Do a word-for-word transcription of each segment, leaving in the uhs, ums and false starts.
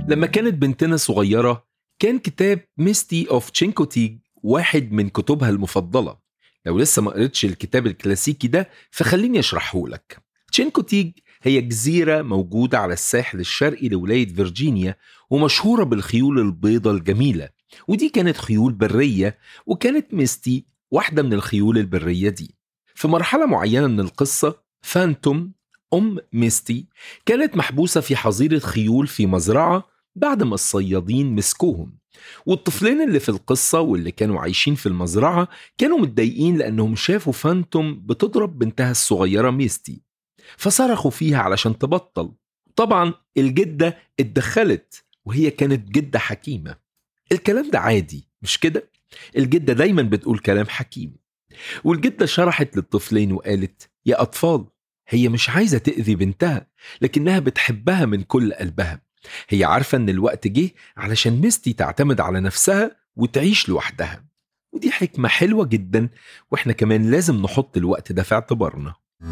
لما كانت بنتنا صغيرة كان كتاب ميستي أوف تشينكوتيج واحد من كتبها المفضلة. لو لسه ما قريتش الكتاب الكلاسيكي ده فخليني أشرحه لك. تشينكوتيج هي جزيرة موجودة على الساحل الشرقي لولاية فيرجينيا، ومشهورة بالخيول البيضة الجميلة، ودي كانت خيول برية، وكانت ميستي واحدة من الخيول البرية دي. في مرحلة معينة من القصة فانتوم أم ميستي كانت محبوسة في حظيرة خيول في مزرعة بعد ما الصيادين مسكوهم، والطفلين اللي في القصة واللي كانوا عايشين في المزرعة كانوا متضايقين لأنهم شافوا فانتوم بتضرب بنتها الصغيرة ميستي، فصرخوا فيها علشان تبطل. طبعا الجدة اتدخلت، وهي كانت جدة حكيمة. الكلام ده عادي مش كده؟ الجدة دايما بتقول كلام حكيم. والجدة شرحت للطفلين وقالت: يا أطفال، هي مش عايزة تأذي بنتها، لكنها بتحبها من كل قلبها. هي عارفة ان الوقت جه علشان ميستي تعتمد على نفسها وتعيش لوحدها، ودي حكمة حلوة جدا، واحنا كمان لازم نحط الوقت ده في اعتبارنا.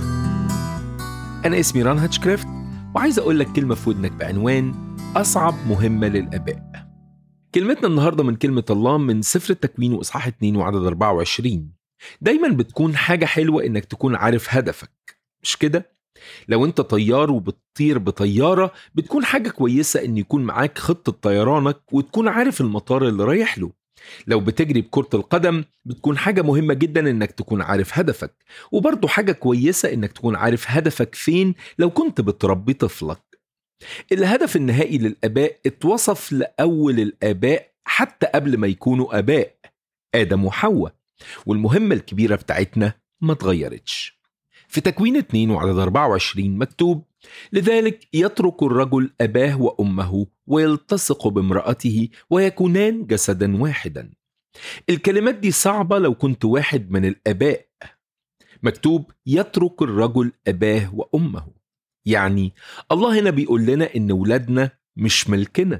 انا اسمي ران هاتشكرافت، وعايز اقول لك كلمة في ودنك بعنوان اصعب مهمة للاباء. كلمتنا النهاردة من كلمة الله من سفر التكوين واصحاح اتنين وعدد أربعة وعشرين. دايما بتكون حاجة حلوة انك تكون عارف هدفك، مش كده؟ لو انت طيار وبتطير بطيارة، بتكون حاجة كويسة ان يكون معاك خطة طيرانك وتكون عارف المطار اللي رايح له. لو بتجري بكرة القدم، بتكون حاجة مهمة جدا انك تكون عارف هدفك، وبرضو حاجة كويسة انك تكون عارف هدفك فين لو كنت بتربي طفلك. الهدف النهائي للآباء اتوصف لأول الآباء حتى قبل ما يكونوا آباء، آدم وحواء، والمهمة الكبيرة بتاعتنا ما تغيرتش. في تكوين اتنين وعدد أربعة وعشرين مكتوب: لذلك يترك الرجل أباه وأمه ويلتصق بامرأته ويكونان جسدا واحدا. الكلمات دي صعبة لو كنت واحد من الآباء. مكتوب يترك الرجل أباه وأمه، يعني الله هنا بيقول لنا إن ولادنا مش ملكنا.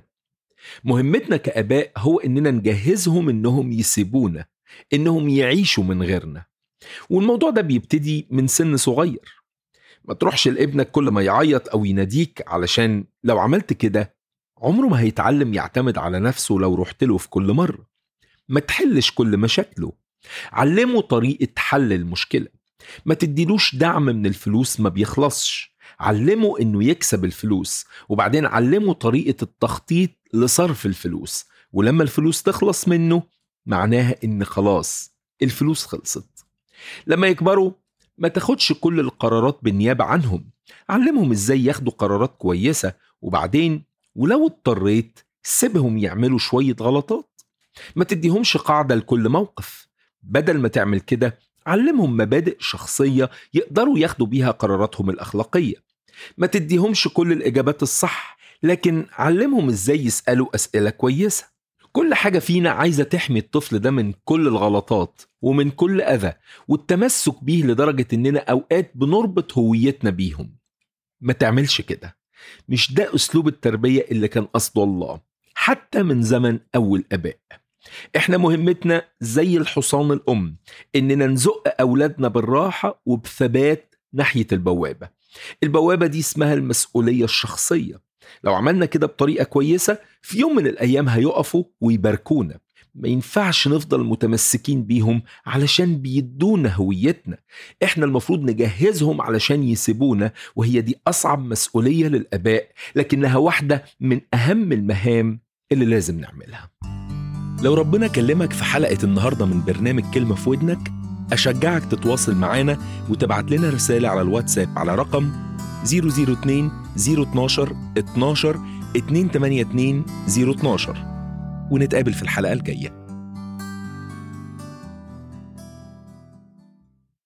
مهمتنا كآباء هو إننا نجهزهم إنهم يسيبونا، إنهم يعيشوا من غيرنا. والموضوع ده بيبتدي من سن صغير. ما تروحش لابنك كل ما يعيط أو يناديك، علشان لو عملت كده عمره ما هيتعلم يعتمد على نفسه لو رحت له في كل مرة. ما تحلش كل مشاكله، علمه طريقة حل المشكلة. ما تديلوش دعم من الفلوس ما بيخلصش، علمه إنه يكسب الفلوس، وبعدين علمه طريقة التخطيط لصرف الفلوس، ولما الفلوس تخلص منه معناها إن خلاص الفلوس خلصت. لما يكبروا ما تاخدش كل القرارات بالنيابة عنهم، علمهم ازاي ياخدوا قرارات كويسة، وبعدين ولو اضطريت سيبهم يعملوا شوية غلطات. ما تديهمش قاعدة لكل موقف، بدل ما تعمل كده علمهم مبادئ شخصية يقدروا ياخدوا بيها قراراتهم الأخلاقية. ما تديهمش كل الإجابات الصح، لكن علمهم ازاي يسألوا أسئلة كويسة. كل حاجة فينا عايزة تحمي الطفل ده من كل الغلطات ومن كل أذى والتمسك بيه لدرجة إننا أوقات بنربط هويتنا بيهم. ما تعملش كده، مش ده أسلوب التربية اللي كان قصده الله حتى من زمن أول أباء. إحنا مهمتنا زي الحصان الأم، إننا نزق أولادنا بالراحة وبثبات ناحية البوابة. البوابة دي اسمها المسؤولية الشخصية. لو عملنا كده بطريقة كويسة، في يوم من الأيام هيقفوا ويباركونا. ما ينفعش نفضل متمسكين بيهم علشان بيدونا هويتنا. احنا المفروض نجهزهم علشان يسيبونا، وهي دي أصعب مسؤولية للآباء، لكنها واحدة من أهم المهام اللي لازم نعملها. لو ربنا كلمك في حلقة النهاردة من برنامج كلمة في ودنك، أشجعك تتواصل معانا وتبعت لنا رسالة على الواتساب على رقم صفر صفر اتنين صفر اتناشر اتناشر اتنين تمانية اتنين صفر اتناشر، ونتقابل في الحلقة الجاية.